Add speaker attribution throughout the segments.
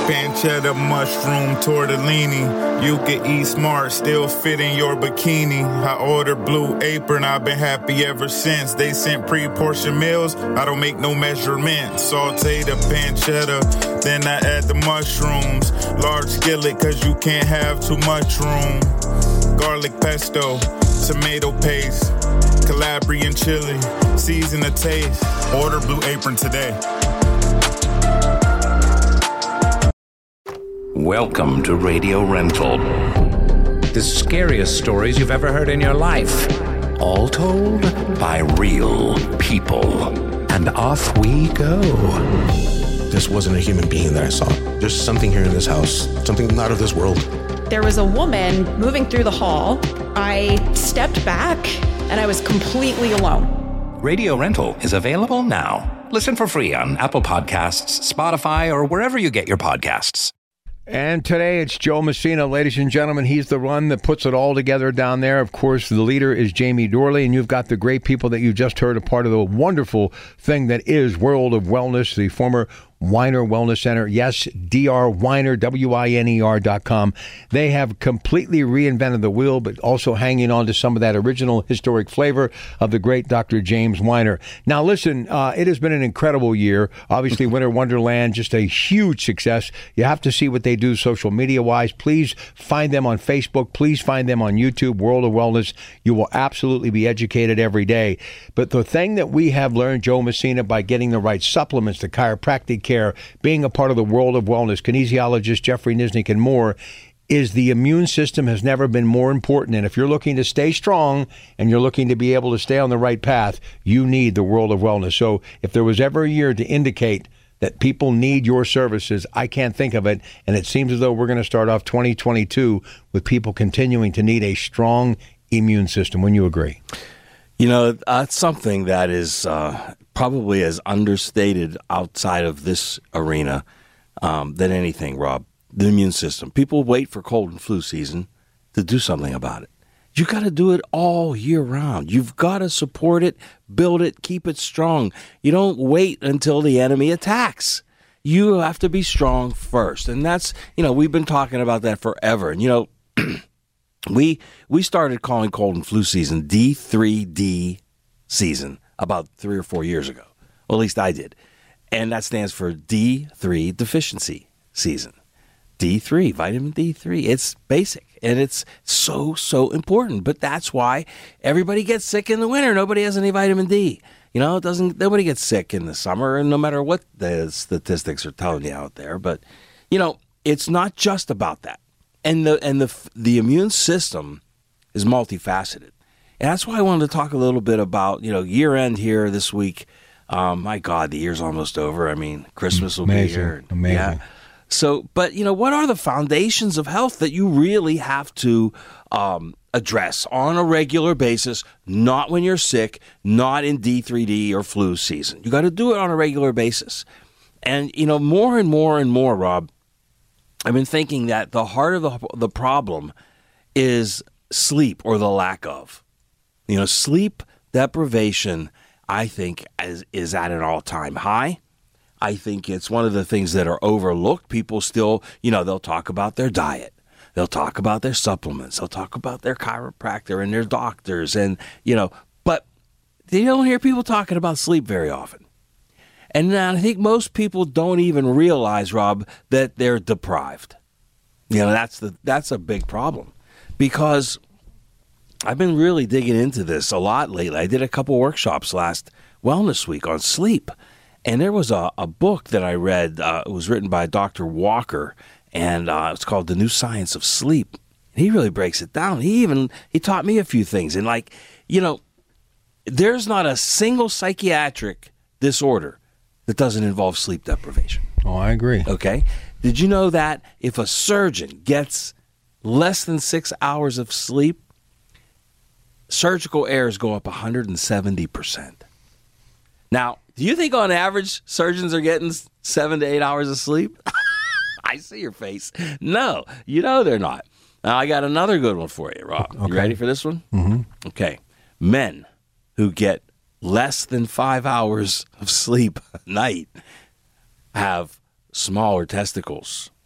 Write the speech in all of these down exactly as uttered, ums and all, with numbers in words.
Speaker 1: pancetta, mushroom, tortellini. You can eat smart, still fit in your bikini. I ordered Blue Apron, I've been happy ever since. They sent pre-portioned meals, I don't make no measurements. Saute the pancetta, then I add the mushrooms. Large skillet, cause you can't have too much room. Garlic pesto, tomato paste, Calabrian chili, season the taste. Order Blue Apron today.
Speaker 2: Welcome to Radio Rental. The scariest stories you've ever heard in your life. All told by real people. And off we go.
Speaker 3: This wasn't a human being that I saw. There's something here in this house. Something not of this world.
Speaker 4: There was a woman moving through the hall. I stepped back and I was completely alone.
Speaker 2: Radio Rental is available now. Listen for free on Apple Podcasts, Spotify, or wherever you get your podcasts.
Speaker 5: And today it's Joe Messina, ladies and gentlemen. He's the one that puts it all together down there. Of course, the leader is Jamie Dorley, and you've got the great people that you just heard, a part of the wonderful thing that is World of Wellness, the former Weiner Wellness Center. Yes, D R Weiner, W I N E R dot com. They have completely reinvented the wheel, but also hanging on to some of that original historic flavor of the great Doctor James Weiner. Now, listen, uh, it has been an incredible year. Obviously, Winter Wonderland, just a huge success. You have to see what they do social media-wise. Please find them on Facebook. Please find them on YouTube, World of Wellness. You will absolutely be educated every day. But the thing that we have learned, Joe Messina, by getting the right supplements, the chiropractic care, being a part of the World of Wellness, kinesiologist Jeffrey Nisnik and more, is the immune system has never been more important. And if you're looking to stay strong and you're looking to be able to stay on the right path, you need the World of Wellness. So if there was ever a year to indicate that people need your services, I can't think of it. And it seems as though we're going to start off twenty twenty-two with people continuing to need a strong immune system. Wouldn't you agree?
Speaker 6: You know, that's something that is uh, probably as understated outside of this arena um, than anything, Rob. The immune system. People wait for cold and flu season to do something about it. You got to do it all year round. You've got to support it, build it, keep it strong. You don't wait until the enemy attacks. You have to be strong first. And that's, you know, we've been talking about that forever. And, you know, We we started calling cold and flu season D three D season about three or four years ago. Well, at least I did. And that stands for D three deficiency season. D three, vitamin D three. It's basic, and it's so, so important. But that's why everybody gets sick in the winter. Nobody has any vitamin D. You know, it doesn't. Nobody gets sick in the summer, and no matter what the statistics are telling you out there. But, you know, it's not just about that. And the and the the immune system is multifaceted, and that's why I wanted to talk a little bit about, you know, year end here this week. Um, my God, the year's almost over. I mean, Christmas will
Speaker 5: Amazing.
Speaker 6: be here.
Speaker 5: Amazing.
Speaker 6: Yeah. So, but you know, what are the foundations of health that you really have to um, address on a regular basis? Not when you're sick, not in D three D or flu season. You got to do it on a regular basis, and you know, more and more and more, Rob. I've been thinking that the heart of the the problem is sleep or the lack of. You know, sleep deprivation, I think, is, is at an all-time high. I think it's one of the things that are overlooked. People still, you know, they'll talk about their diet. They'll talk about their supplements. They'll talk about their chiropractor and their doctors. And, you know, but they don't hear people talking about sleep very often. And I think most people don't even realize, Rob, that they're deprived. You know, that's the that's a big problem, because I've been really digging into this a lot lately. I did a couple workshops last Wellness Week on sleep, and there was a, a book that I read. Uh, it was written by Doctor Walker, and uh, it's called The New Science of Sleep. He really breaks it down. He even he taught me a few things, and like, you know, there's not a single psychiatric disorder that doesn't involve sleep deprivation.
Speaker 5: Oh, I agree.
Speaker 6: Okay. Did you know that if a surgeon gets less than six hours of sleep, surgical errors go up one hundred seventy percent? Now, do you think on average surgeons are getting seven to eight hours of sleep? I see your face. No, you know they're not. Now, I got another good one for you, Rob. Okay. You ready for this one?
Speaker 5: Mm-hmm.
Speaker 6: Okay. Men who get less than five hours of sleep a night have smaller testicles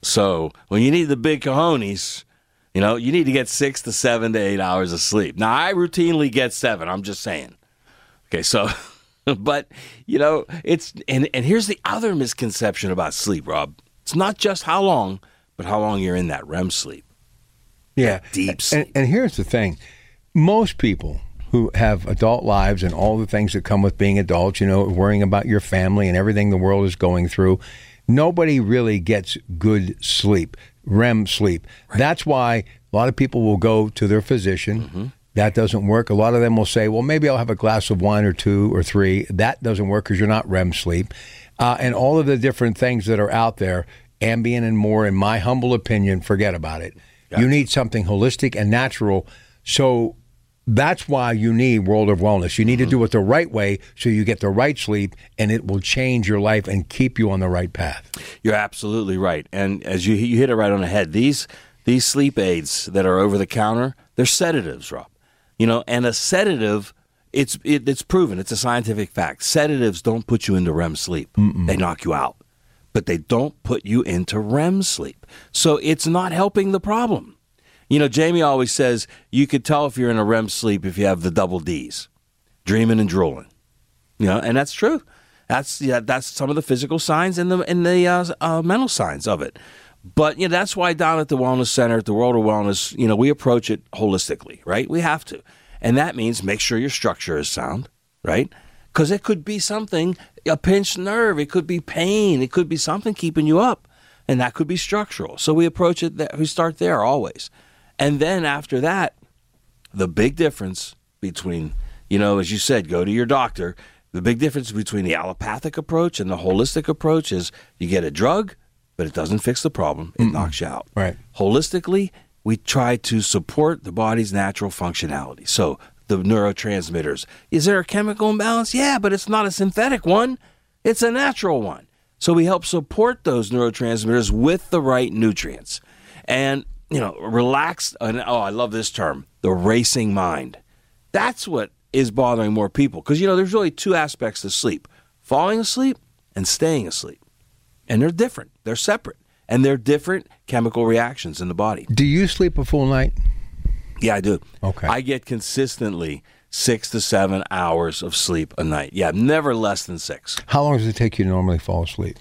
Speaker 6: So when you need the big cojones, you know, you need to get six to seven to eight hours of sleep. Now, I routinely get seven. I'm just saying. Okay, so, but, you know, it's, and, and here's the other misconception about sleep, Rob. It's not just how long, but how long you're in that R E M sleep.
Speaker 5: Yeah.
Speaker 6: That deep sleep.
Speaker 5: And, and here's the thing. Most people who have adult lives and all the things that come with being adults, you know, worrying about your family and everything the world is going through, nobody really gets good sleep, R E M sleep. Right. That's why a lot of people will go to their physician. Mm-hmm. That doesn't work. A lot of them will say, well, maybe I'll have a glass of wine or two or three. That doesn't work because you're not R E M sleep. Uh, and all of the different things that are out there, Ambien and more, in my humble opinion, forget about it. Gotcha. You need something holistic and natural. So that's why you need World of Wellness. You need mm-hmm. to do it the right way so you get the right sleep, and it will change your life and keep you on the right path.
Speaker 6: You're absolutely right. And as you, you hit it right on the head, these these sleep aids that are over the counter, they're sedatives, Rob. You know, and a sedative, it's it, it's proven. It's a scientific fact. Sedatives don't put you into R E M sleep. Mm-mm. They knock you out. But they don't put you into R E M sleep. So it's not helping the problem. You know, Jamie always says you could tell if you're in a R E M sleep if you have the double D's, dreaming and drooling. You know, and that's true. That's yeah, that's some of the physical signs and the and the uh, uh, mental signs of it. But you know, that's why down at the Wellness Center, at the World of Wellness, you know, we approach it holistically, right? We have to, and that means make sure your structure is sound, right? Because it could be something, a pinched nerve, it could be pain, it could be something keeping you up, and that could be structural. So we approach it. That, we start there always. And then after that, the big difference between, you know, as you said, go to your doctor. The big difference between the allopathic approach and the holistic approach is you get a drug, but it doesn't fix the problem. It Mm-mm. knocks you out.
Speaker 5: Right.
Speaker 6: Holistically, we try to support the body's natural functionality. So the neurotransmitters. Is there a chemical imbalance? Yeah, but it's not a synthetic one. It's a natural one. So we help support those neurotransmitters with the right nutrients. And you know, relaxed, and oh, I love this term, the racing mind. That's what is bothering more people. Because, you know, there's really two aspects to sleep, falling asleep and staying asleep. And they're different. They're separate. And they're different chemical reactions in the body.
Speaker 5: Do you sleep a full night?
Speaker 6: Yeah, I do.
Speaker 5: Okay.
Speaker 6: I get consistently six to seven hours of sleep a night. Yeah, never less than six.
Speaker 5: How long does it take you to normally fall asleep?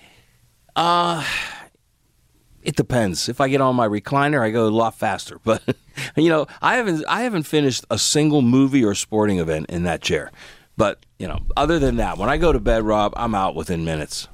Speaker 6: Uh... It depends. If I get on my recliner, I go a lot faster. But you know, I haven't I haven't finished a single movie or sporting event in that chair. But you know, other than that, when I go to bed, Rob, I'm out within minutes.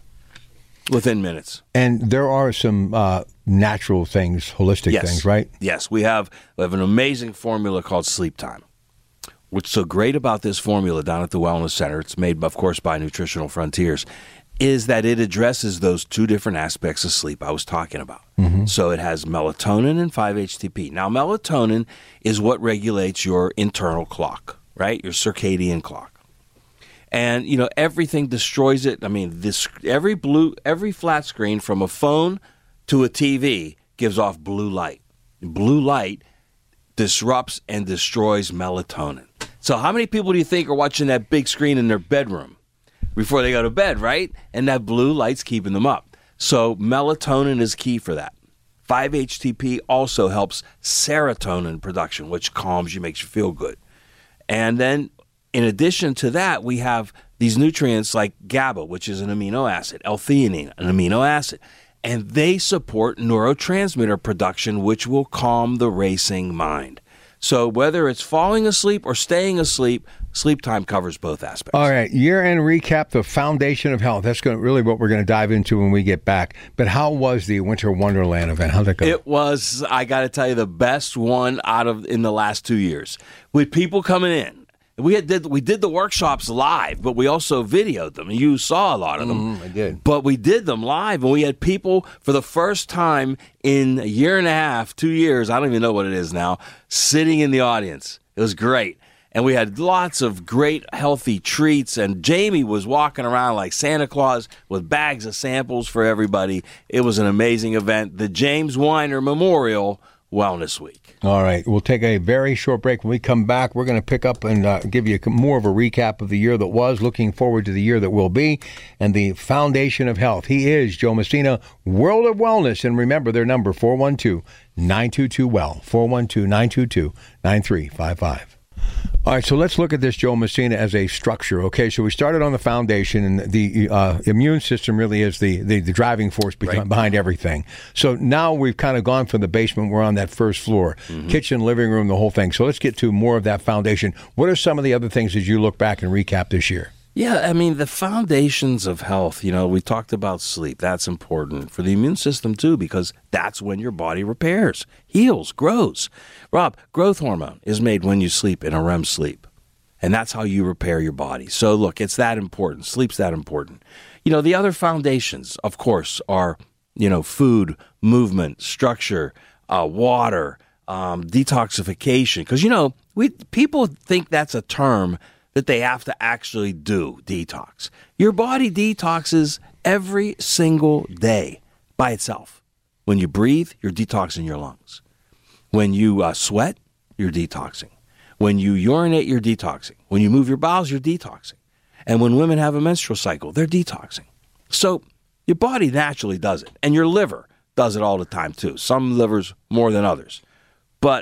Speaker 6: Within minutes.
Speaker 5: And there are some uh, natural things, holistic
Speaker 6: yes.
Speaker 5: things, right?
Speaker 6: Yes, we have we have an amazing formula called Sleep Time. What's so great about this formula down at the Wellness Center, it's made, of course, by Nutritional Frontiers, is that it addresses those two different aspects of sleep I was talking about. Mm-hmm. So it has melatonin and five H T P. Now, melatonin is what regulates your internal clock, right? Your circadian clock. And, you know, everything destroys it. I mean, this every blue, every flat screen from a phone to a T V gives off blue light. Blue light disrupts and destroys melatonin. So how many people do you think are watching that big screen in their bedroom before they go to bed, right? And that blue light's keeping them up. So melatonin is key for that. five H T P also helps serotonin production, which calms you, makes you feel good. And then in addition to that, we have these nutrients like GABA, which is an amino acid, L-theanine, an amino acid. And they support neurotransmitter production, which will calm the racing mind. So whether it's falling asleep or staying asleep, Sleep Time covers both aspects.
Speaker 5: All right, year-end recap, the foundation of health. That's going to, really what we're going to dive into when we get back. But how was the Winter Wonderland event? How'd that go?
Speaker 6: It was, I got to tell you, the best one out of in the last two years. With people coming in. We had did we did the workshops live, but we also videoed them. You saw a lot of them.
Speaker 5: Mm, I did.
Speaker 6: But we did them live, and we had people for the first time in a year and a half, two years, I don't even know what it is now, sitting in the audience. It was great. And we had lots of great, healthy treats, and Jamie was walking around like Santa Claus with bags of samples for everybody. It was an amazing event. The James Weiner Memorial Wellness Week.
Speaker 5: All right. We'll take a very short break. When we come back, we're going to pick up and uh, give you more of a recap of the year that was, looking forward to the year that will be, and the foundation of health. He is Joe Messina, World of Wellness. And remember their number, four one two, nine two two, W E L L, four one two, nine two two, nine three five five. All right, so let's look at this, Joe Messina, as a structure. Okay, so we started on the foundation, and the uh, immune system really is the, the, the driving force behind, right. behind everything. So now we've kind of gone from the basement. We're on that first floor, mm-hmm. kitchen, living room, the whole thing. So let's get to more of that foundation. What are some of the other things as you look back and recap this year?
Speaker 6: Yeah, I mean, the foundations of health, you know, we talked about sleep. That's important for the immune system, too, because that's when your body repairs, heals, grows. Rob, growth hormone is made when you sleep in a R E M sleep, and that's how you repair your body. So, look, it's that important. Sleep's that important. You know, the other foundations, of course, are, you know, food, movement, structure, uh, water, um, detoxification. Because, you know, we people think that's a term that they have to actually do detox. Your body detoxes every single day by itself. When you breathe, you're detoxing your lungs. When you uh, sweat, you're detoxing. When you urinate, you're detoxing. When you move your bowels, you're detoxing. And when women have a menstrual cycle, they're detoxing. So your body naturally does it. And your liver does it all the time too. Some livers more than others. But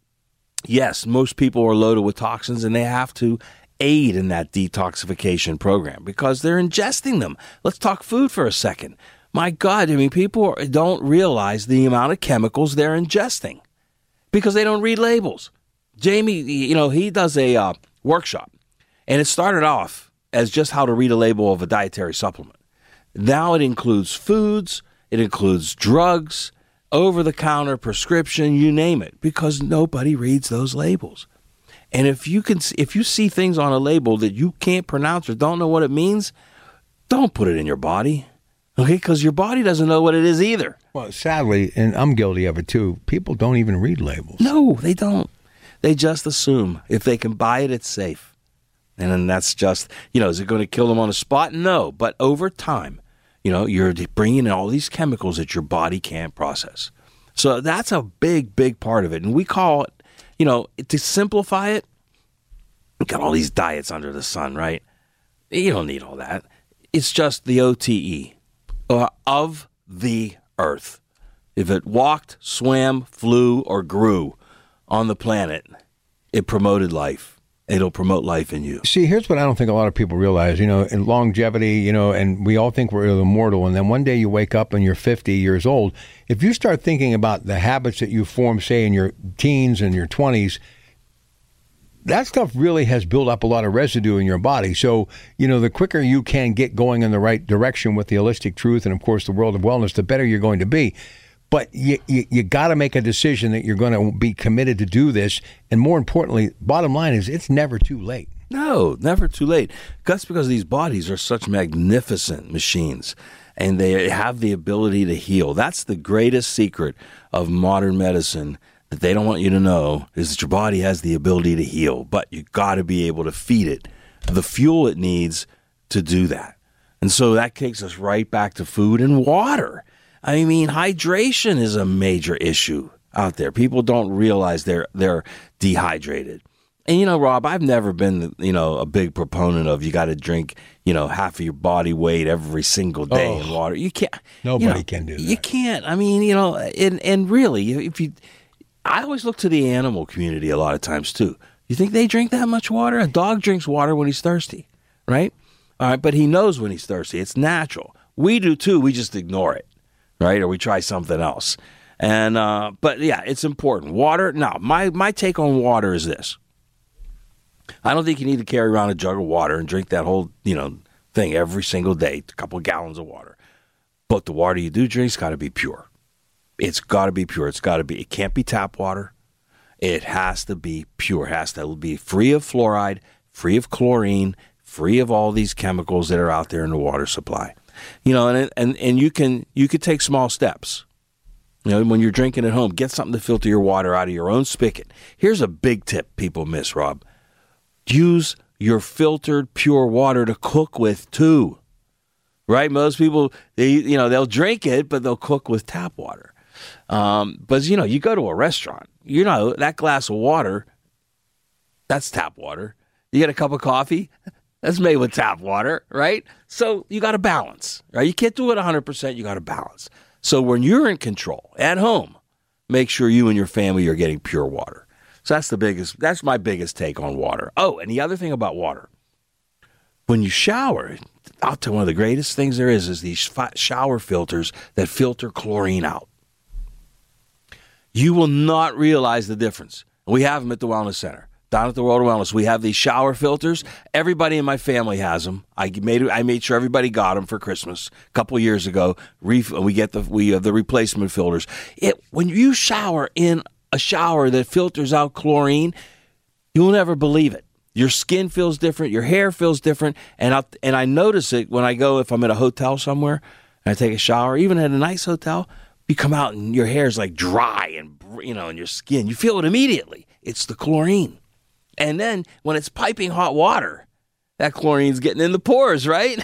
Speaker 6: yes, most people are loaded with toxins, and they have to aid in that detoxification program because they're ingesting them. Let's talk food for a second. My God, I mean, people don't realize the amount of chemicals they're ingesting because they don't read labels. Jamie, you know, he does a uh, workshop, and it started off as just how to read a label of a dietary supplement. Now it includes foods, it includes drugs, over-the-counter prescription, you name it, because nobody reads those labels. And if you can, if you see things on a label that you can't pronounce or don't know what it means, don't put it in your body, okay? Because your body doesn't know what it is either.
Speaker 5: Well, sadly, and I'm guilty of it too, people don't even read labels.
Speaker 6: No, they don't. They just assume if they can buy it, it's safe. And then that's just, you know, is it going to kill them on the spot? No. But over time, you know, you're bringing in all these chemicals that your body can't process. So that's a big, big part of it. And we call it, you know, to simplify it, we got all these diets under the sun, right? You don't need all that. It's just the O T E, uh, of the earth. If it walked, swam, flew, or grew on the planet, it promoted life. It'll promote life in you.
Speaker 5: See, here's what I don't think a lot of people realize, you know, in longevity, you know, and we all think we're immortal, and then one day you wake up and you're fifty years old. If you start thinking about the habits that you form, say, in your teens and your twenties, that stuff really has built up a lot of residue in your body. So, you know, the quicker you can get going in the right direction with the holistic truth and, of course, the world of wellness, the better you're going to be. But you, you, you got to make a decision that you're going to be committed to do this. And more importantly, bottom line is it's never too late.
Speaker 6: No, never too late. That's because these bodies are such magnificent machines, and they have the ability to heal. That's the greatest secret of modern medicine that they don't want you to know, is that your body has the ability to heal, but you got to be able to feed it the fuel it needs to do that. And so that takes us right back to food and water. I mean, hydration is a major issue out there. People don't realize they're they're dehydrated. And, you know, Rob, I've never been, you know, a big proponent of you got to drink, you know, half of your body weight every single day oh, in water. You can't.
Speaker 5: Nobody
Speaker 6: you know,
Speaker 5: can do that.
Speaker 6: You can't. I mean, you know, and, and really, if you, I always look to the animal community a lot of times, too. You think they drink that much water? A dog drinks water when he's thirsty, right? All right, but he knows when he's thirsty. It's natural. We do, too. We just ignore it. Right, or we try something else, and uh, but yeah, it's important. Water. Now, my my take on water is this: I don't think you need to carry around a jug of water and drink that whole you know thing every single day, a couple of gallons of water. But the water you do drink's got to be pure. It's got to be pure. It's got to be. It can't be tap water. It has to be pure. It has to be free of fluoride, free of chlorine, free of all these chemicals that are out there in the water supply. You know, and and and you can you could take small steps. You know, when you're drinking at home, get something to filter your water out of your own spigot. Here's a big tip people miss, Rob. Use your filtered pure water to cook with too. Right? Most people, they you know, they'll drink it, but they'll cook with tap water. Um, but, you know, you go to a restaurant, you know, that glass of water, that's tap water. You get a cup of coffee, that's made with tap water, right? So you got to balance, right? You can't do it one hundred percent. You got to balance. So when you're in control at home, make sure you and your family are getting pure water. So that's the biggest, that's my biggest take on water. Oh, and the other thing about water, when you shower, I'll tell you one of the greatest things there is, is these shower filters that filter chlorine out. You will not realize the difference. We have them at the Wellness Center. Down at the World of Wellness, we have these shower filters. Everybody in my family has them. I made I made sure everybody got them for Christmas a couple of years ago. We get the we have the replacement filters. It when you shower in a shower that filters out chlorine, you'll never believe it. Your skin feels different, your hair feels different, and I and I notice it when I go if I'm at a hotel somewhere and I take a shower, even at a nice hotel. You come out and your hair is like dry and you know, and your skin you feel it immediately. It's the chlorine. And then when it's piping hot water, that chlorine's getting in the pores, right?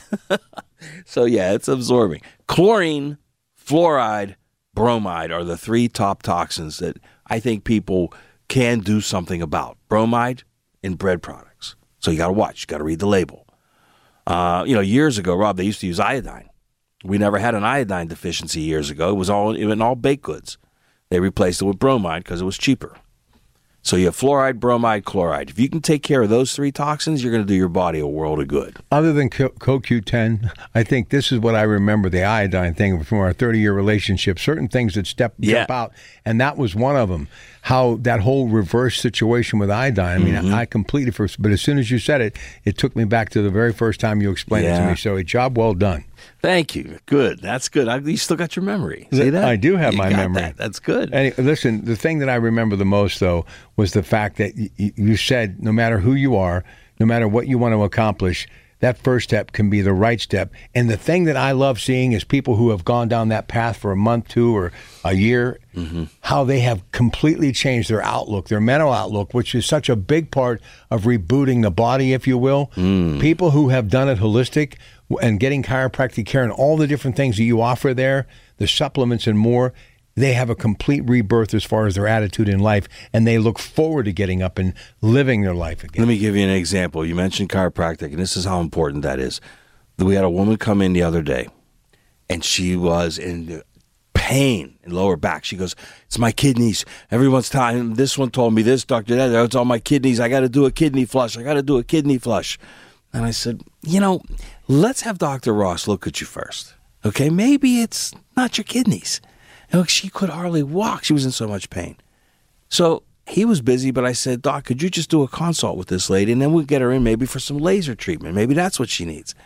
Speaker 6: So, yeah, it's absorbing. Chlorine, fluoride, bromide are the three top toxins that I think people can do something about. Bromide in bread products. So you got to watch. You got to read the label. Uh, you know, years ago, Rob, they used to use iodine. We never had an iodine deficiency years ago. It was all in all baked goods. They replaced it with bromide because it was cheaper. So you have fluoride, bromide, chloride. If you can take care of those three toxins, you're going to do your body a world of good.
Speaker 5: Other than Co Q ten, I think this is what I remember, the iodine thing from our thirty-year relationship, certain things that step
Speaker 6: yeah.
Speaker 5: jump out, and that was one of them. How that whole reverse situation with iodine, I mean, mm-hmm. I, I completely, first, but as soon as you said it, it took me back to the very first time you explained yeah. it to me. So a job well done.
Speaker 6: Thank you. Good. That's good. I, you still got your memory. See that?
Speaker 5: I do have
Speaker 6: you
Speaker 5: my memory.
Speaker 6: That. That's good.
Speaker 5: And listen, the thing that I remember the most, though, was the fact that y you said no matter who you are, no matter what you want to accomplish, that first step can be the right step. And the thing that I love seeing is people who have gone down that path for a month, two, or a year, mm-hmm. how they have completely changed their outlook, their mental outlook, which is such a big part of rebooting the body, if you will. Mm. People who have done it holistic and getting chiropractic care and all the different things that you offer there, the supplements and more, they have a complete rebirth as far as their attitude in life, and they look forward to getting up and living their life again.
Speaker 6: Let me give you an example. You mentioned chiropractic, and this is how important that is. We had a woman come in the other day, and she was in pain in lower back. She goes, it's my kidneys. Everyone's telling, this one told me this, Doctor That, it's all my kidneys. I got to do a kidney flush. I got to do a kidney flush. And I said, you know, let's have Doctor Ross look at you first. Okay, maybe it's not your kidneys. And she could hardly walk. She was in so much pain. So he was busy, but I said, Doc, could you just do a consult with this lady, and then we'll get her in maybe for some laser treatment. Maybe that's what she needs.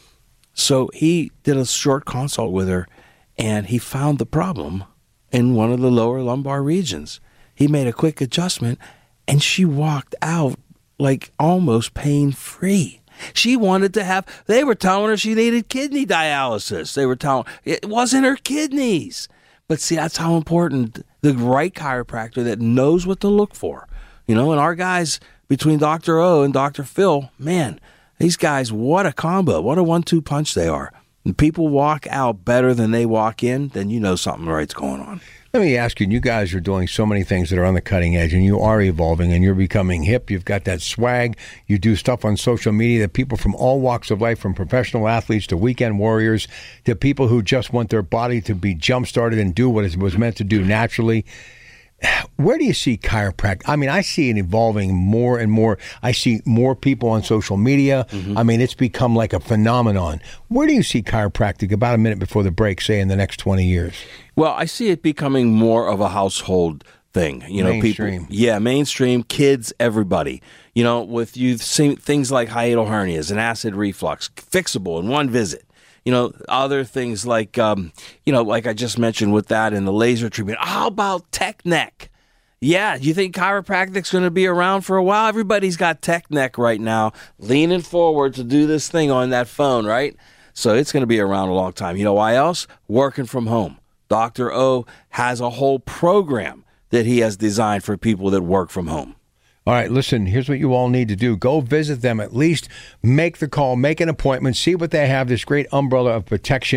Speaker 6: So he did a short consult with her, and he found the problem in one of the lower lumbar regions. He made a quick adjustment, and she walked out like almost pain-free. She wanted to have, they were telling her she needed kidney dialysis. They were telling her it wasn't her kidneys. But see, that's how important the right chiropractor that knows what to look for. You know, and our guys between Doctor O and Doctor Phil, man, these guys, what a combo. What a one two punch they are. And people walk out better than they walk in, then you know something right's going on.
Speaker 5: Let me ask you, you guys are doing so many things that are on the cutting edge, and you are evolving, and you're becoming hip. You've got that swag. You do stuff on social media that people from all walks of life, from professional athletes to weekend warriors to people who just want their body to be jump-started and do what it was meant to do naturally. Where do you see chiropractic? I mean, I see it evolving more and more. I see more people on social media. Mm-hmm. I mean, it's become like a phenomenon. Where do you see chiropractic about a minute before the break, say, in the next twenty years?
Speaker 6: Well, I see it becoming more of a household thing. You know,
Speaker 5: mainstream.
Speaker 6: People, yeah, mainstream, kids, everybody. You know, with you see things like hiatal hernias and acid reflux, fixable in one visit. You know, other things like, um, you know, like I just mentioned with that and the laser treatment. How about tech neck? Yeah, do you think chiropractic's going to be around for a while? Everybody's got tech neck right now, leaning forward to do this thing on that phone, right? So it's going to be around a long time. You know why else? Working from home. Doctor O has a whole program that he has designed for people that work from home.
Speaker 5: All right, listen, here's what you all need to do. Go visit them. At least make the call, make an appointment, see what they have, this great umbrella of protection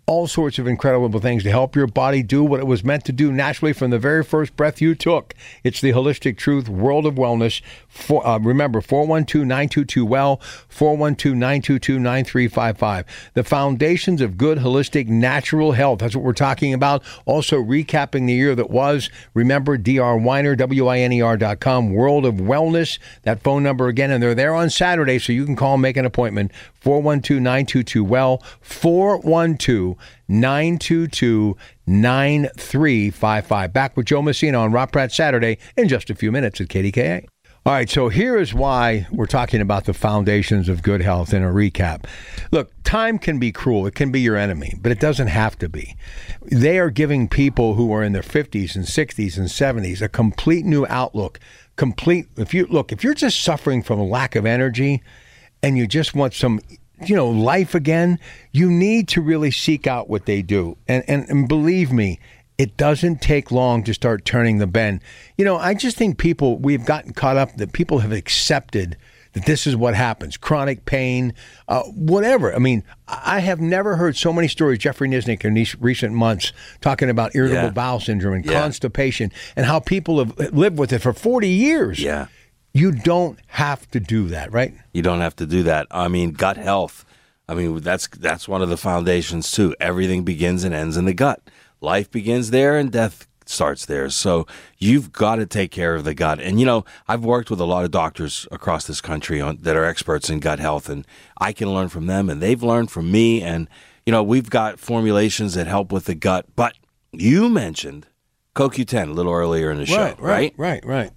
Speaker 5: all sorts of incredible things to help your body do what it was meant to do naturally from the very first breath you took. It's the Holistic Truth World of Wellness. For, uh, remember, four one two, nine two two, W E L L, four one two, nine two two, nine three five five. The foundations of good, holistic, natural health. That's what we're talking about. Also, recapping the year that was. Remember, D R Winer, W I N E R dot com, World of Wellness. That phone number again, and they're there on Saturday, so you can call and make an appointment. four one two, nine two two, W E L L, four one two, nine two two, nine three five five. Back with Joe Messina on Rock Pratt Saturday in just a few minutes at K D K A. All right, so here is why we're talking about the foundations of good health in a recap. Look, time can be cruel. It can be your enemy, but it doesn't have to be. They are giving people who are in their fifties and sixties and seventies a complete new outlook. Complete. If you look, if you're just suffering from a lack of energy and you just want some, you know, life again, you need to really seek out what they do. And, and, and believe me, it doesn't take long to start turning the bend. You know, I just think people, we've gotten caught up that people have accepted that this is what happens. Chronic pain, uh, whatever. I mean, I have never heard so many stories, Jeffrey Nisnik in these recent months, talking about irritable
Speaker 6: Yeah.
Speaker 5: bowel syndrome and
Speaker 6: Yeah.
Speaker 5: constipation and how people have lived with it for forty years.
Speaker 6: Yeah.
Speaker 5: You don't have to do that, right?
Speaker 6: You don't have to do that. I mean, gut health. I mean, that's that's one of the foundations too. Everything begins and ends in the gut. Life begins there and death starts there. So you've got to take care of the gut. And, you know, I've worked with a lot of doctors across this country on, that are experts in gut health, and I can learn from them, and they've learned from me. And, you know, we've got formulations that help with the gut. But you mentioned C O Q ten a little earlier in the show, right?
Speaker 5: Right, right, right.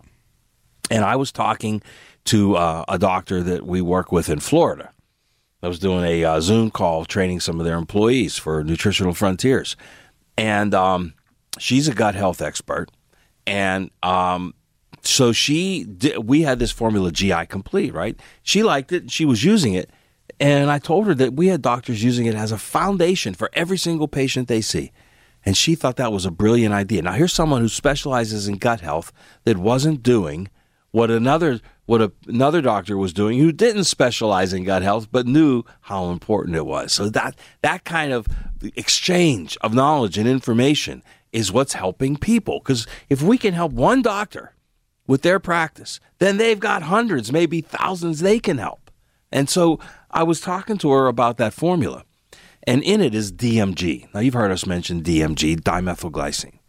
Speaker 6: And I was talking to uh, a doctor that we work with in Florida. I was doing a uh, Zoom call training some of their employees for Nutritional Frontiers. And um, she's a gut health expert. And um, so she did, we had this formula G I Complete, right? She liked it. She was using it. And I told her that we had doctors using it as a foundation for every single patient they see. And she thought that was a brilliant idea. Now, here's someone who specializes in gut health that wasn't doing what another what a, another doctor was doing who didn't specialize in gut health but knew how important it was. So that that kind of exchange of knowledge and information is what's helping people. Because if we can help one doctor with their practice, then they've got hundreds, maybe thousands they can help. And so I was talking to her about that formula. And in it is D M G. Now, you've heard us mention D M G, dimethylglycine.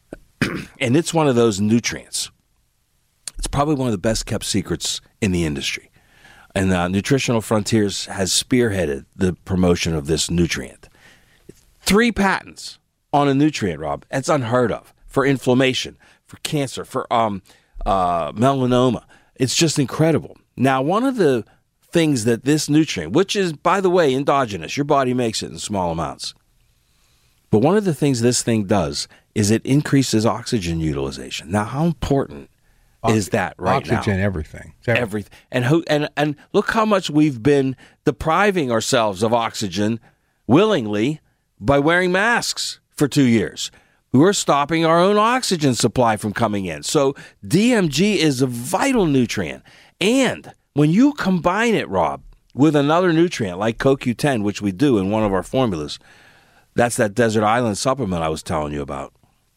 Speaker 6: And it's one of those nutrients. It's probably one of the best kept secrets in the industry. And uh, Nutritional Frontiers has spearheaded the promotion of this nutrient. Three patents on a nutrient, Rob. That's unheard of. For inflammation, for cancer, for um, uh, melanoma. It's just incredible. Now, one of the things that this nutrient, which is, by the way, endogenous, your body makes it in small amounts. But one of the things this thing does is it increases oxygen utilization. Now, how important is that right
Speaker 5: Oxygen,
Speaker 6: now?
Speaker 5: Oxygen, everything.
Speaker 6: Everything. And, who, and, and look how much we've been depriving ourselves of oxygen willingly by wearing masks for two years. We're stopping our own oxygen supply from coming in. So D M G is a vital nutrient. And when you combine it, Rob, with another nutrient like C O Q ten, which we do in one of our formulas, that's that Desert Island supplement I was telling you about,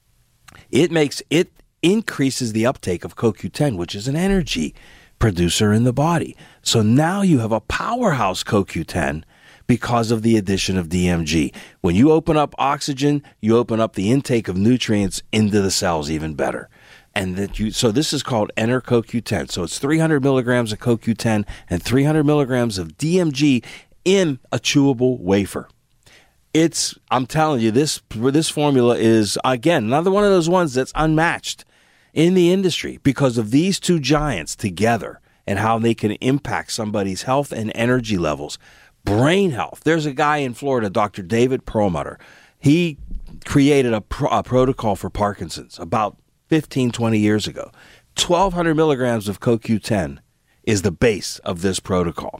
Speaker 6: it makes it increases the uptake of C O Q ten, which is an energy producer in the body. So now you have a powerhouse C O Q ten because of the addition of D M G. When you open up oxygen, you open up the intake of nutrients into the cells even better. And that you, so this is called Enter C O Q ten. So it's three hundred milligrams of C O Q ten and three hundred milligrams of D M G in a chewable wafer. It's, I'm telling you, this this formula is, again, another one of those ones that's unmatched in the industry because of these two giants together and how they can impact somebody's health and energy levels. Brain health. There's a guy in Florida, Doctor David Perlmutter. He created a, pro- a protocol for Parkinson's about fifteen, twenty years ago. twelve hundred milligrams of C O Q ten is the base of this protocol.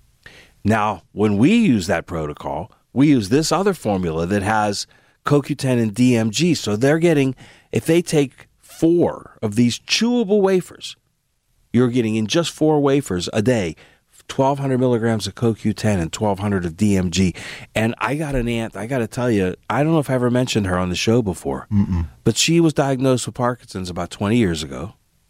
Speaker 6: Now, when we use that protocol, we use this other formula that has C O Q ten and D M G. So they're getting, if they take four of these chewable wafers, you're getting in just four wafers a day, twelve hundred milligrams of C O Q ten and twelve hundred of D M G. And I got an aunt, I got to tell you, I don't know if I ever mentioned her on the show before, Mm-mm. but she was diagnosed with Parkinson's about twenty years ago.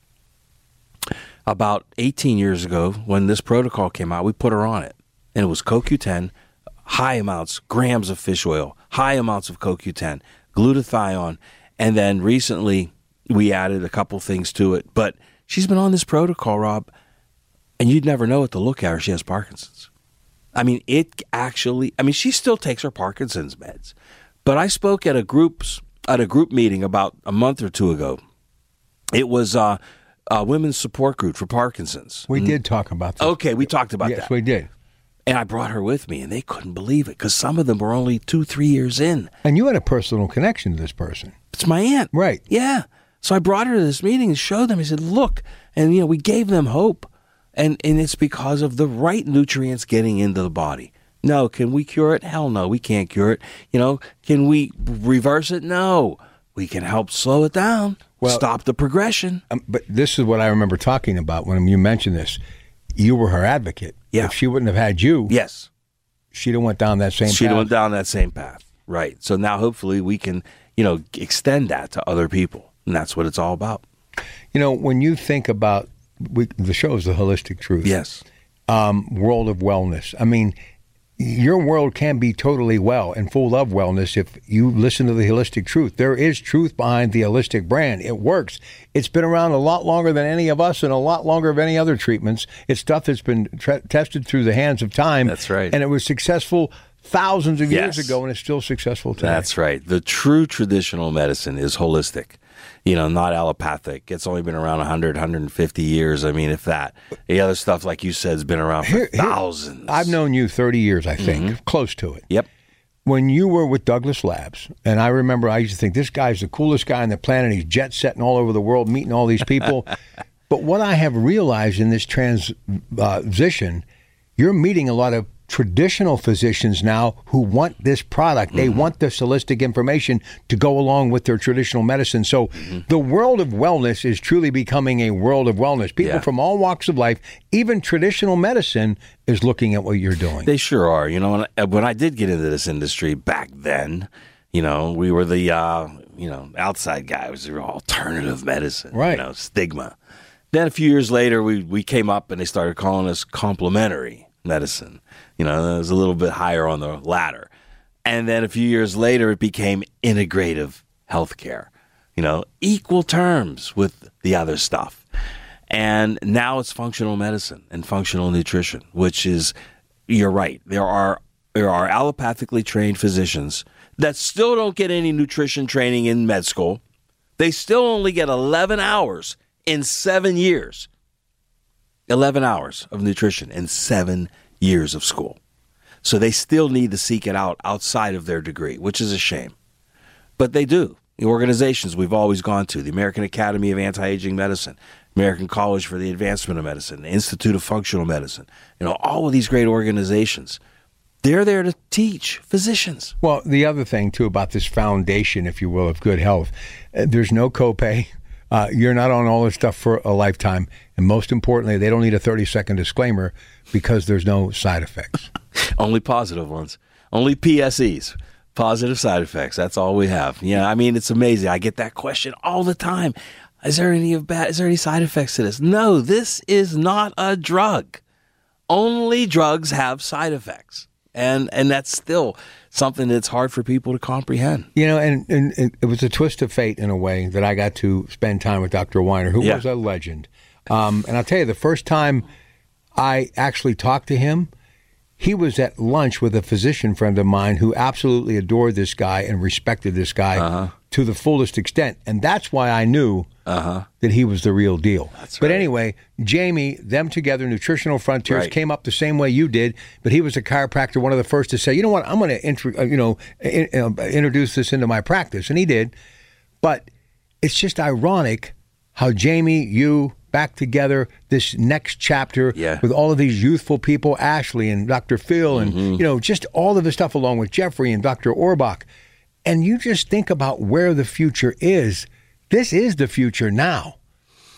Speaker 6: About eighteen years ago, when this protocol came out, we put her on it. And it was C O Q ten, high amounts, grams of fish oil, high amounts of C O Q ten, glutathione, and then recently we added a couple things to it. But she's been on this protocol, Rob, and you'd never know it to look at her. She has Parkinson's. I mean, it actually, I mean, she still takes her Parkinson's meds. But I spoke at a groups at a group meeting about a month or two ago. It was uh, a women's support group for Parkinson's.
Speaker 5: We mm-hmm. did talk about that.
Speaker 6: Okay, we talked about
Speaker 5: yes,
Speaker 6: that.
Speaker 5: Yes, we did.
Speaker 6: And I brought her with me, and they couldn't believe it because some of them were only two, three years in.
Speaker 5: And you had a personal connection to this person.
Speaker 6: It's my aunt.
Speaker 5: Right.
Speaker 6: Yeah. So I brought her to this meeting and showed them. I said, look. And, you know, we gave them hope. And, and it's because of the right nutrients getting into the body. No. Can we cure it? Hell no. We can't cure it. You know, can we reverse it? No. We can help slow it down, well, stop the progression.
Speaker 5: Um, but this is what I remember talking about when you mentioned this. You were her advocate.
Speaker 6: Yeah.
Speaker 5: If she wouldn't have had you,
Speaker 6: yes,
Speaker 5: she'd have went down that same
Speaker 6: she'd
Speaker 5: path.
Speaker 6: have went down that same path. Right. So now hopefully we can, you know, extend that to other people. And that's what it's all about.
Speaker 5: You know, when you think about, we, the show is The Holistic Truth.
Speaker 6: Yes.
Speaker 5: Um, world of wellness. I mean, your world can be totally well and full of wellness if you listen to The Holistic Truth. There is truth behind the Holistic brand. It works. It's been around a lot longer than any of us and a lot longer of any other treatments. It's stuff that's been tre- tested through the hands of time.
Speaker 6: That's right.
Speaker 5: And it was successful thousands of
Speaker 6: yes.
Speaker 5: years ago, and it's still successful today.
Speaker 6: That's right. The true traditional medicine is holistic. You know, not allopathic. It's only been around one hundred, one hundred fifty years. I mean, if that. The other stuff, like you said, has been around for here, thousands.
Speaker 5: Here, I've known you thirty years, I think, mm-hmm. close to it.
Speaker 6: Yep.
Speaker 5: When you were with Douglas Labs, and I remember I used to think, this guy's the coolest guy on the planet. He's jet-setting all over the world, meeting all these people. But what I have realized in this transition, you're meeting a lot of traditional physicians now who want this product. They mm-hmm. want this holistic information to go along with their traditional medicine. So mm-hmm. the world of wellness is truly becoming a world of wellness. People yeah. from all walks of life, even traditional medicine, is looking at what you're doing.
Speaker 6: They sure are. You know, when, when I did get into this industry back then, you know, we were the, uh, you know, outside guy. It was the alternative medicine,
Speaker 5: right.
Speaker 6: you know, stigma. Then a few years later, we, we came up and they started calling us complementary medicine. You know, it was a little bit higher on the ladder. And then a few years later, it became integrative healthcare, you know, equal terms with the other stuff. And now it's functional medicine and functional nutrition, which is, you're right, there are there are allopathically trained physicians that still don't get any nutrition training in med school. They still only get eleven hours in seven years. eleven hours of nutrition in seven years of school. So they still need to seek it out outside of their degree, which is a shame. But they do. The organizations we've always gone to, the American Academy of Anti-Aging Medicine, American College for the Advancement of Medicine, the Institute of Functional Medicine, you know, all of these great organizations, they're there to teach physicians.
Speaker 5: Well, the other thing, too, about this foundation, if you will, of good health, uh, there's no copay. Uh, you're not on all this stuff for a lifetime. And most importantly, they don't need a thirty-second disclaimer because there's no side effects.
Speaker 6: Only positive ones. Only P S Es. Positive side effects. That's all we have. Yeah, I mean, it's amazing. I get that question all the time. Is there any of bad? Is there any side effects to this? No, this is not a drug. Only drugs have side effects. And and that's still something that's hard for people to comprehend.
Speaker 5: You know, and, and, and it was a twist of fate in a way that I got to spend time with Doctor Weiner, who
Speaker 6: yeah.
Speaker 5: was a legend. Um, and I'll tell you, the first time I actually talked to him, he was at lunch with a physician friend of mine who absolutely adored this guy and respected this guy uh-huh. to the fullest extent. And that's why I knew uh-huh. that he was the real deal.
Speaker 6: That's
Speaker 5: but
Speaker 6: right.
Speaker 5: anyway, Jamie, them together, Nutritional Frontiers,
Speaker 6: right.
Speaker 5: came up the same way you did. But he was a chiropractor, one of the first to say, you know what, I'm going to intro- you know, in, uh, introduce this into my practice. And he did. But it's just ironic how Jamie, you, back together this next chapter
Speaker 6: yeah.
Speaker 5: with all of these youthful people, Ashley and Doctor Phil and, mm-hmm. you know, just all of the stuff along with Jeffrey and Doctor Orbach. And you just think about where the future is. This is the future now.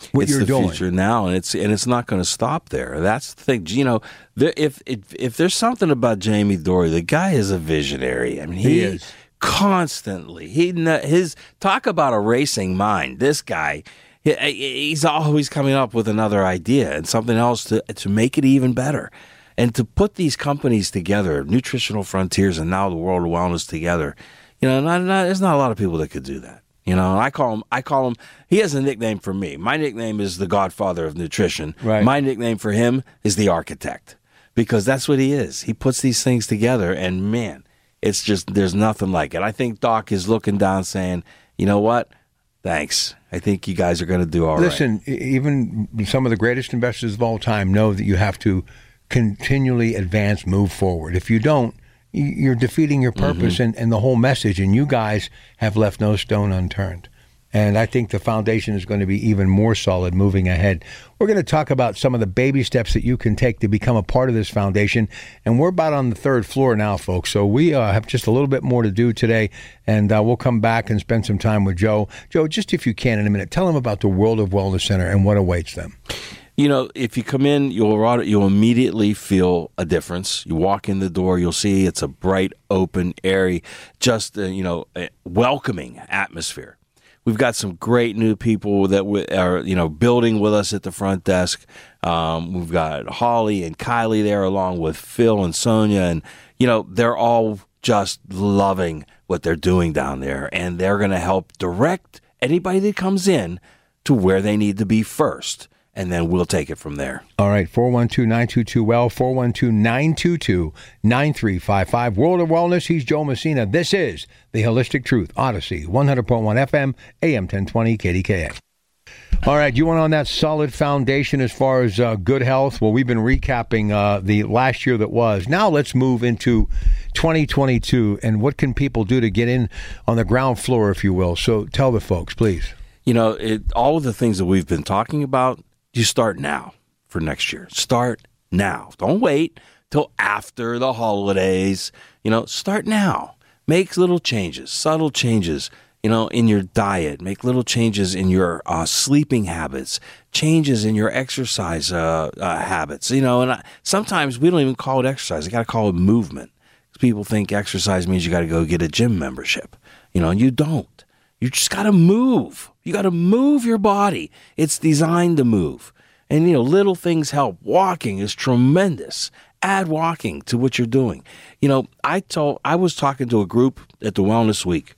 Speaker 5: what
Speaker 6: it's
Speaker 5: you're
Speaker 6: the
Speaker 5: doing.
Speaker 6: future now, and it's and it's not going to stop there. That's the thing. You know, there, if, if if there's something about Jamie Dorey, the guy is a visionary. I mean, he,
Speaker 5: He is.
Speaker 6: constantly. He his talk about a racing mind. This guy, he, he's always coming up with another idea and something else to to make it even better. And to put these companies together, Nutritional Frontiers and now the World of Wellness together, you know, not, not, there's not a lot of people that could do that. You know, I call him. I call him. He has a nickname for me. My nickname is the Godfather of Nutrition.
Speaker 5: Right.
Speaker 6: My nickname for him is the Architect, because that's what he is. He puts these things together, and man, it's just there's nothing like it. I think Doc is looking down, saying, "You know what? Thanks. I think you guys are going to do all
Speaker 5: Listen,
Speaker 6: right."
Speaker 5: Listen, even some of the greatest investors of all time know that you have to continually advance, move forward. If you don't, you're defeating your purpose mm-hmm. and, and the whole message, and you guys have left no stone unturned. And I think the foundation is going to be even more solid moving ahead. We're going to talk about some of the baby steps that you can take to become a part of this foundation. And we're about on the third floor now, folks. So we uh, have just a little bit more to do today. And uh, we'll come back and spend some time with Joe. Joe, just if you can in a minute, tell them about the World of Wellness Center and what awaits them.
Speaker 6: You know, if you come in, you'll you'll immediately feel a difference. You walk in the door, you'll see it's a bright, open, airy, just, uh, you know, a welcoming atmosphere. We've got some great new people that w- are, you know, building with us at the front desk. Um, we've got Holly and Kylie there along with Phil and Sonia. And, you know, they're all just loving what they're doing down there. And they're going to help direct anybody that comes in to where they need to be first. And then we'll take it from there.
Speaker 5: All right, four one two, nine two two, W E L L, four one two, nine two two, nine three five five. World of Wellness, he's Joe Messina. This is The Holistic Truth, Odyssey, one hundred point one F M, A M ten twenty, K D K A. All right, you went on that solid foundation as far as uh, good health. Well, we've been recapping uh, the last year that was. Now let's move into twenty twenty-two, and what can people do to get in on the ground floor, if you will. So tell the folks, please.
Speaker 6: You know, it, all of the things that we've been talking about, you start now for next year. Start now. Don't wait till after the holidays. You know, start now. Make little changes, subtle changes, you know, in your diet. Make little changes in your uh, sleeping habits, changes in your exercise uh, uh, habits. You know, and I, sometimes we don't even call it exercise. I got to call it movement. People think exercise means you got to go get a gym membership. You know, and you don't. You just got to move. You got to move your body. It's designed to move. And, you know, little things help. Walking is tremendous. Add walking to what you're doing. You know, I told I was talking to a group at the Wellness Week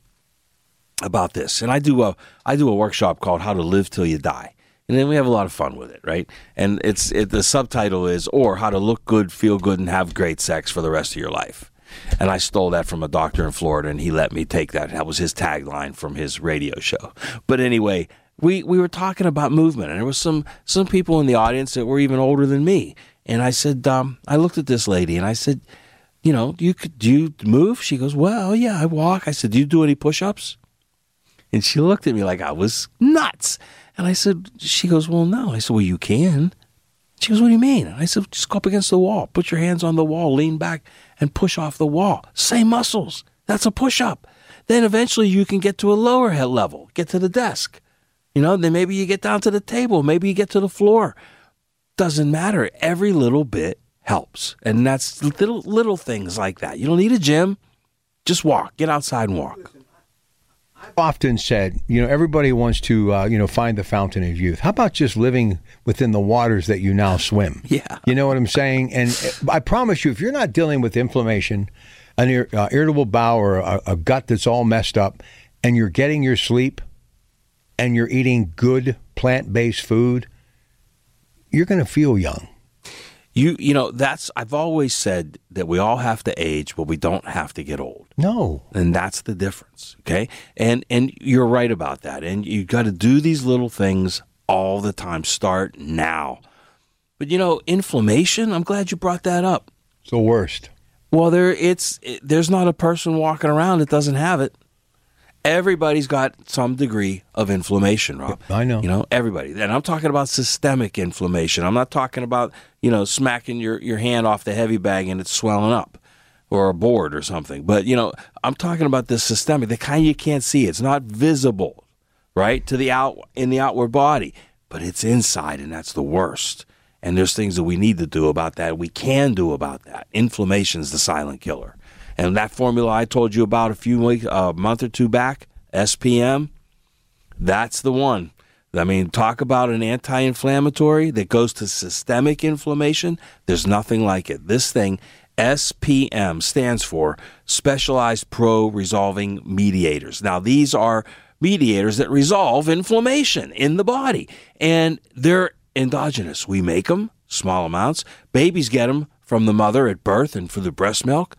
Speaker 6: about this. And I do a I do a workshop called How to Live Till You Die. And then we have a lot of fun with it, right? And it's it, the subtitle is, or How to Look Good, Feel Good, and Have Great Sex for the Rest of Your Life. And I stole that from a doctor in Florida, and he let me take that. That was his tagline from his radio show. But anyway, we, we were talking about movement, and there was some some people in the audience that were even older than me. And I said, um, I looked at this lady, and I said, you know, do you, do you move? She goes, well, yeah, I walk. I said, do you do any push-ups? And she looked at me like I was nuts. And I said, she goes, well, no. I said, well, you can. She goes, what do you mean? And I said, just go up against the wall. Put your hands on the wall, lean back, and push off the wall. Same muscles. That's a push-up. Then eventually you can get to a lower head level, get to the desk. You know, then maybe you get down to the table. Maybe you get to the floor. Doesn't matter. Every little bit helps. And that's little little things like that. You don't need a gym. Just walk. Get outside and walk.
Speaker 5: I've often said, you know, everybody wants to, uh, you know, find the fountain of youth. How about just living within the waters that you now swim?
Speaker 6: Yeah.
Speaker 5: You know what I'm saying? And I promise you, if you're not dealing with inflammation, an ir- uh, irritable bowel, or a, a gut that's all messed up, and you're getting your sleep, and you're eating good plant-based food, you're going to feel young.
Speaker 6: You you know, that's, I've always said that we all have to age, but we don't have to get old.
Speaker 5: No.
Speaker 6: And that's the difference, okay? And and you're right about that. And you got to do these little things all the time. Start now. But, you know, inflammation, I'm glad you brought that up.
Speaker 5: It's the worst.
Speaker 6: Well, there it's it, there's not a person walking around that doesn't have it. Everybody's got some degree of inflammation, Rob.
Speaker 5: I know.
Speaker 6: You know, everybody. And I'm talking about systemic inflammation. I'm not talking about, you know, smacking your, your hand off the heavy bag and it's swelling up, or a board or something. But, you know, I'm talking about this systemic, the kind you can't see. It's not visible, right, to the out in the outward body. but it's inside, and that's the worst. And there's things that we need to do about that. We can do about that. Inflammation is the silent killer. And that formula I told you about a few weeks, a month or two back, S P M, that's the one. I mean, talk about an anti-inflammatory that goes to systemic inflammation. There's nothing like it. This thing, S P M, stands for Specialized Pro-Resolving Mediators. Now, these are mediators that resolve inflammation in the body, and they're endogenous. We make them, small amounts. Babies get them from the mother at birth and for the breast milk.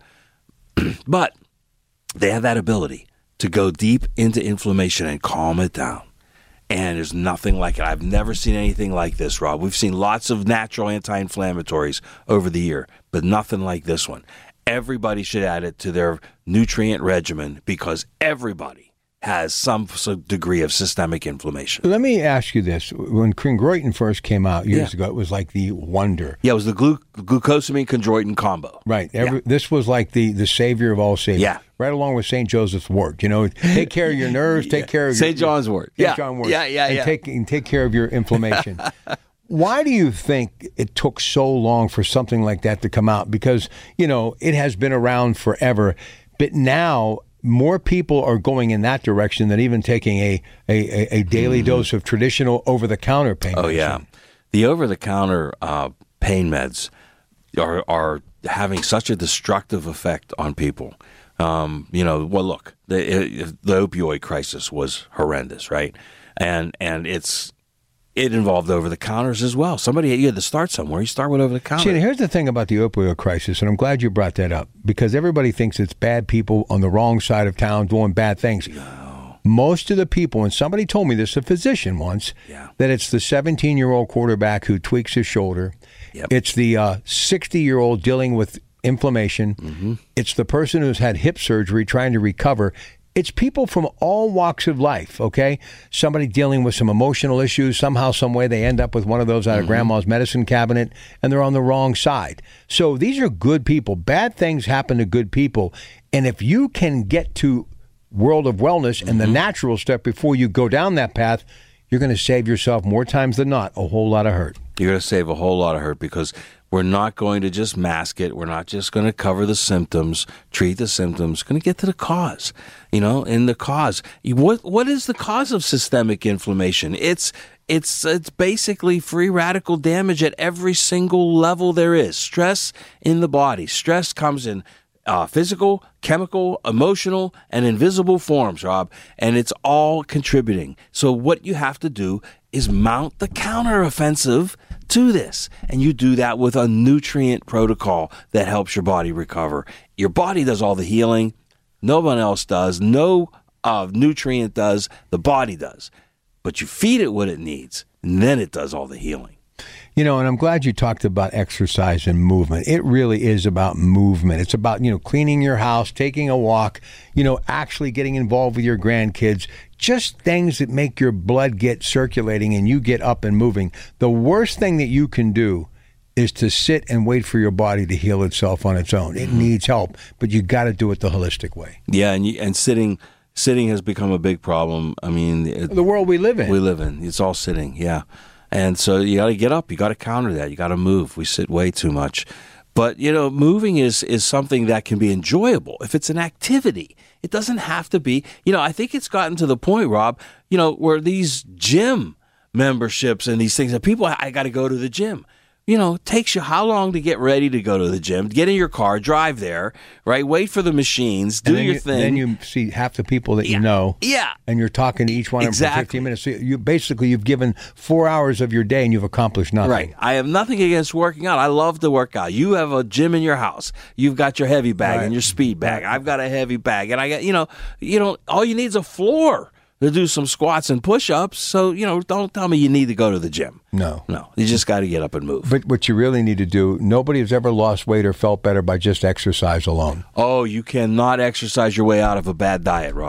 Speaker 6: But they have that ability to go deep into inflammation and calm it down. And there's nothing like it. I've never seen anything like this, Rob. We've seen lots of natural anti-inflammatories over the year, but nothing like this one. Everybody should add it to their nutrient regimen because everybody has some degree of systemic inflammation.
Speaker 5: Let me ask you this. When chondroitin first came out years
Speaker 6: Yeah.
Speaker 5: ago, it was like the wonder.
Speaker 6: Yeah, it was the glu- glucosamine chondroitin combo.
Speaker 5: Right. Every,
Speaker 6: Yeah.
Speaker 5: This was like the, the savior of all saviors.
Speaker 6: Yeah.
Speaker 5: Right along with Saint Joseph's wort. You know, take care of your nerves, take care of
Speaker 6: Saint
Speaker 5: your,
Speaker 6: John's wort.
Speaker 5: Saint
Speaker 6: Yeah.
Speaker 5: John wort.
Speaker 6: Yeah, yeah,
Speaker 5: and
Speaker 6: yeah.
Speaker 5: Take, and take care of your inflammation. Why do you think it took so long for something like that to come out? Because, you know, it has been around forever, but now more people are going in that direction than even taking a, a, a daily mm. dose of traditional over-the-counter pain
Speaker 6: Oh,
Speaker 5: medicine.
Speaker 6: yeah. The over-the-counter uh, pain meds are, are having such a destructive effect on people. Um, you know, well, look, the, it, the opioid crisis was horrendous, right? And and it's it involved over-the-counters as well. Somebody, you had to start somewhere. You start with over-the-counter.
Speaker 5: See, here's the thing about the opioid crisis, and I'm glad you brought that up, because everybody thinks it's bad people on the wrong side of town doing bad things.
Speaker 6: No.
Speaker 5: Most of the people, and somebody told me this, a physician once,
Speaker 6: Yeah.
Speaker 5: that it's the seventeen-year-old quarterback who tweaks his shoulder.
Speaker 6: Yep.
Speaker 5: It's the uh, sixty-year-old dealing with inflammation.
Speaker 6: Mm-hmm.
Speaker 5: It's the person who's had hip surgery trying to recover. It's people from all walks of life, okay? Somebody dealing with some emotional issues. Somehow, some way, they end up with one of those out of mm-hmm. grandma's medicine cabinet, and they're on the wrong side. So these are good people. Bad things happen to good people. And if you can get to World of Wellness mm-hmm. and the natural stuff before you go down that path, you're going to save yourself more times than not a whole lot of hurt.
Speaker 6: You're going to save a whole lot of hurt because we're not going to just mask it. We're not just going to cover the symptoms, treat the symptoms. We're going to get to the cause, you know, and the cause. What What is the cause of systemic inflammation? It's it's it's basically free radical damage at every single level there is. Stress in the body. Stress comes in Uh, physical, chemical, emotional, and invisible forms, Rob, and it's all contributing. So what you have to do is mount the counteroffensive to this, and you do that with a nutrient protocol that helps your body recover. Your body does all the healing. No one else does. No uh, nutrient does. The body does. But you feed it what it needs, and then it does all the healing.
Speaker 5: You know, and I'm glad you talked about exercise and movement. It really is about movement. It's about, you know, cleaning your house, taking a walk, you know, actually getting involved with your grandkids, just things that make your blood get circulating and you get up and moving. The worst thing that you can do is to sit and wait for your body to heal itself on its own. It mm-hmm. needs help, but you got to do it the holistic way.
Speaker 6: Yeah, and you, and sitting sitting has become a big problem. I mean, it,
Speaker 5: the world we live in.
Speaker 6: We live in. It's all sitting, yeah. And so you got to get up. You got to counter that. You got to move. We sit way too much. But, you know, moving is, is something that can be enjoyable if it's an activity. It doesn't have to be. You know, I think it's gotten to the point, Rob, you know, where these gym memberships and these things that people, I got to go to the gym. You know, it takes you how long to get ready to go to the gym, get in your car, drive there, right? Wait for the machines, do your
Speaker 5: you,
Speaker 6: thing.
Speaker 5: Then you see half the people that
Speaker 6: yeah.
Speaker 5: you know.
Speaker 6: Yeah.
Speaker 5: And you're talking to each one
Speaker 6: exactly.
Speaker 5: of them for fifteen minutes. So you basically, you've given four hours of your day and you've accomplished nothing.
Speaker 6: Right. I have nothing against working out. I love to work out. You have a gym in your house. You've got your heavy bag
Speaker 5: right.
Speaker 6: and your speed bag. I've got a heavy bag. And I got, you know, you know, all you need is a floor to do some squats and push-ups. So, you know, don't tell me you need to go to the gym.
Speaker 5: No.
Speaker 6: No. You just got to get up and move.
Speaker 5: But what you really need to do, nobody has ever lost weight or felt better by just exercise alone.
Speaker 6: Oh, you cannot exercise your way out of a bad diet, Rob.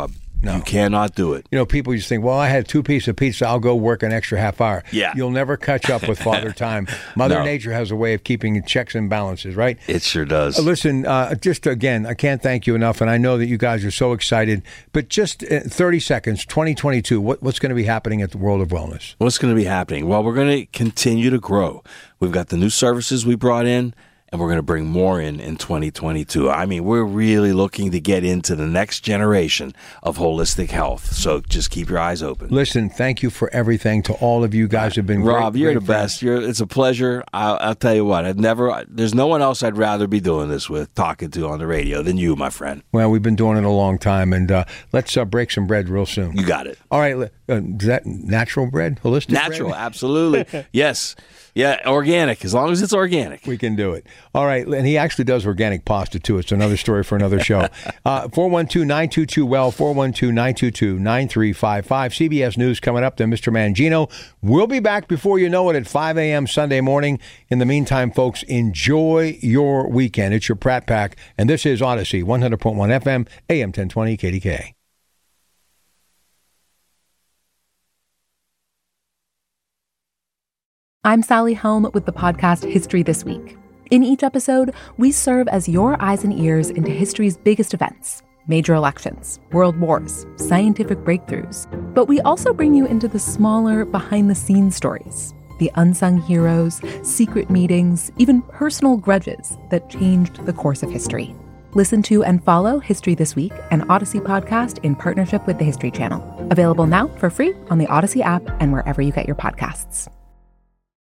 Speaker 5: No.
Speaker 6: You cannot do it.
Speaker 5: You know, people just think, well, I had two pieces of pizza, I'll go work an extra half hour.
Speaker 6: Yeah.
Speaker 5: You'll never catch up with Father Time. Mother
Speaker 6: No.
Speaker 5: Nature has a way of keeping checks and balances, right?
Speaker 6: It sure does.
Speaker 5: Uh, listen, uh, just again, I can't thank you enough, and I know that you guys are so excited, but just uh, thirty seconds, twenty twenty-two, what, what's going to be happening at the World of Wellness?
Speaker 6: What's going to be happening? Well, we're going to continue to grow. We've got the new services we brought in, and we're going to bring more in in twenty twenty-two. I mean, we're really looking to get into the next generation of holistic health. So just keep your eyes open.
Speaker 5: Listen, thank you for everything to all of you guys have been great.
Speaker 6: Rob, you're
Speaker 5: great
Speaker 6: the
Speaker 5: friends.
Speaker 6: best. You're, it's a pleasure. I'll, I'll tell you what. I've never. There's no one else I'd rather be doing this with, talking to on the radio, than you, my friend.
Speaker 5: Well, we've been doing it a long time, and uh, let's uh, break some bread real soon.
Speaker 6: You got it.
Speaker 5: All right, uh, is that natural bread? Holistic
Speaker 6: Natural,
Speaker 5: bread?
Speaker 6: absolutely. Yes. Yeah, organic, as long as it's organic.
Speaker 5: We can do it. All right, and he actually does organic pasta, too. It's another story for another show. Uh, four one two, nine two two, W E L L, four one two, nine two two, nine three five five. C B S News coming up, then Mister Mangino. We'll be back before you know it at five a.m. Sunday morning. In the meantime, folks, enjoy your weekend. It's your Pratt Pack, and this is Odyssey, one hundred point one F M, A M ten twenty, K D K.
Speaker 7: I'm Sally Helm with the podcast History This Week. In each episode, we serve as your eyes and ears into history's biggest events, major elections, world wars, scientific breakthroughs. But we also bring you into the smaller, behind-the-scenes stories, the unsung heroes, secret meetings, even personal grudges that changed the course of history. Listen to and follow History This Week, an Odyssey podcast in partnership with the History Channel. Available now for free on the Odyssey app and wherever you get your podcasts.